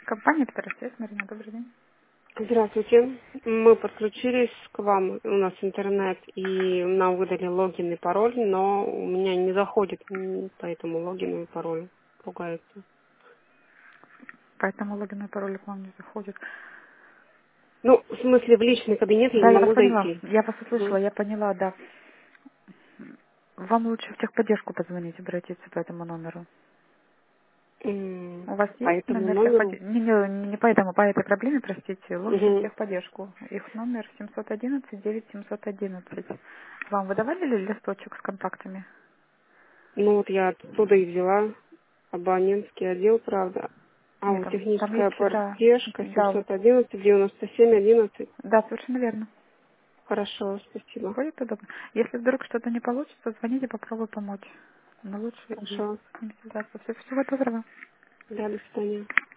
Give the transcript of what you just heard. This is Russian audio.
Компания «Петросвет», Марина, добрый день. Здравствуйте. Мы подключились к вам, у нас интернет, и нам выдали логин и пароль, но у меня не заходит по этому логину и паролю. Пугается. Поэтому логин и пароль к вам не заходит. Ну, в смысле, в личный кабинет я Да, не я вас могу поняла. зайти. Я вас услышала, Мгм. я поняла, да. Вам лучше в техподдержку позвонить, обратиться по этому номеру. У вас По есть этому номер номеру. техподдержки? Не поэтому, по этой проблеме, простите, лучше в Мгм. техподдержку. Их номер 711-9711. Вам выдавали ли листочек с контактами? Ну, вот я оттуда и взяла абонентский отдел, правда. А Нет, вот там есть техническая всегда... поддержка Да, вот, 711 97 11. да, совершенно верно. Хорошо, спасибо. Будет удобно. Если вдруг что-то не получится, звоните, попробую помочь. Но лучше и Хорошо. с ним связаться. Всего доброго. Да, до свидания.